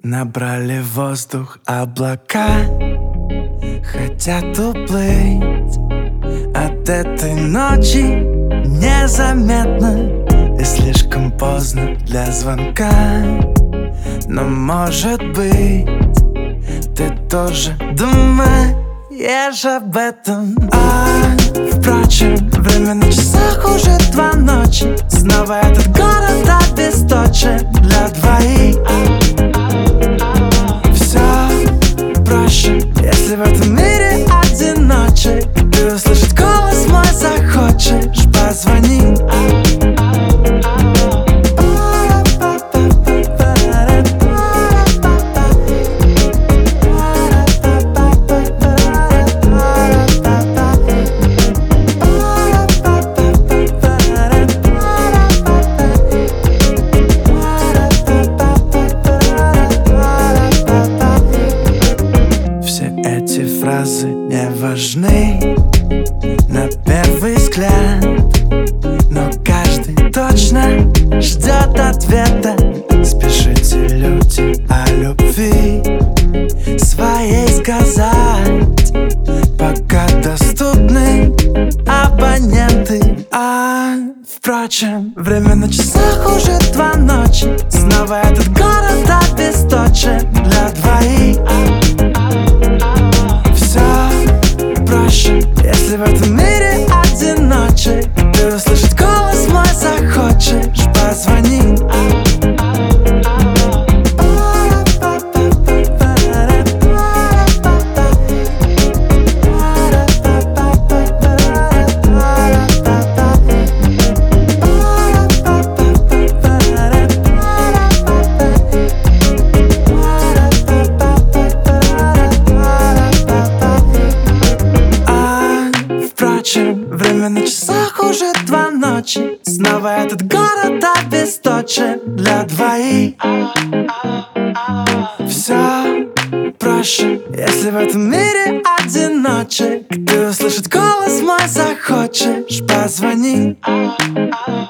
Набрали воздух облака, хотят уплыть от этой ночи незаметно и слишком поздно для звонка. Но может быть, ты тоже думаешь об этом. Впрочем, время на часах уже 2 ночи. Снова этот город обесточен для двоих. Все проще, если в этом мире одиночек. Ты услышать голос мой захочешь, позвони. Фразы не важны на первый взгляд, но каждый точно ждет ответа. Спешите, люди, о любви своей сказать, пока доступны абоненты. Впрочем, время на часах уже 2 ночи. Снова этот город обесточен для двоих. Если в этом мире одиночек, ты услышать голос мой захочешь, позвони. Время на часах уже 2 ночи. Снова этот город обесточен для двоих. Все проще, если в этом мире одиночек. Ты услышать голос мой захочешь, позвони.